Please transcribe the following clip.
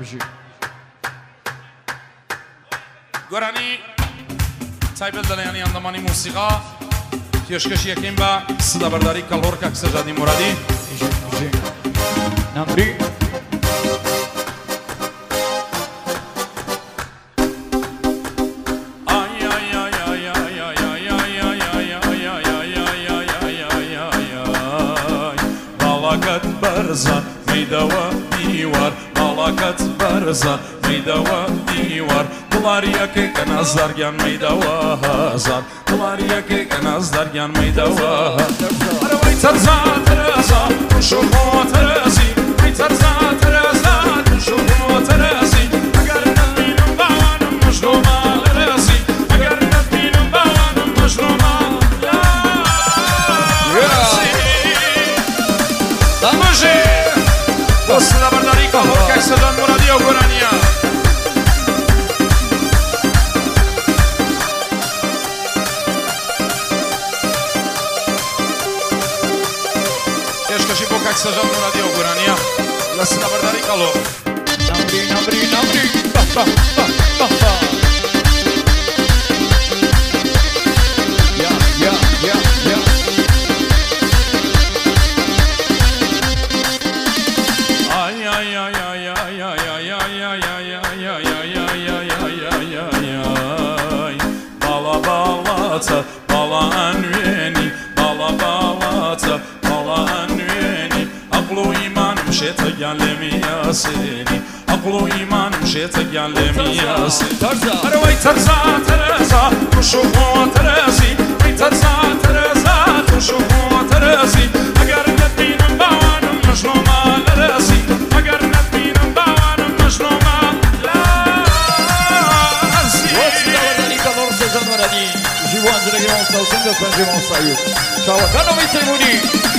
گرانی تایبل دلیانی اندامانی موسیقا پیشکش یکیم با صدا برداری کلهور که کسر جادی مرادی نمری برزن میدوا دیوار ملاکت برزن میدوا دیوار دلاریا که کناز درگان میدوا هزار دلاریا که کناز درگان میدوا وای ترزا ترزا شوخو ترزی وای ترزا ترزا شوخو ترزی اگر نبینم باانم مشروما رزی اگر نبینم باانم مشروما صدا برداری کلهور که سجاد مرادی و گرانیا پیشکشی با که سجاد مرادی و گرانیا صدا برداری کلهور نمری Bala anveni, bala balata, bala anveni. Aklu imanım şete gelemiyor seni, aklu imanım şete gelemiyor seni. Vay terza terza, kuşuğu terzi, vay terza terza, kuşuğu terzi. Agar nebinem bavanım mecnuma rezi, agar nebinem bavanım mecnuma Живу Андрей Геон Саусенко, Живон Саюд. Шавакановый Таймуни.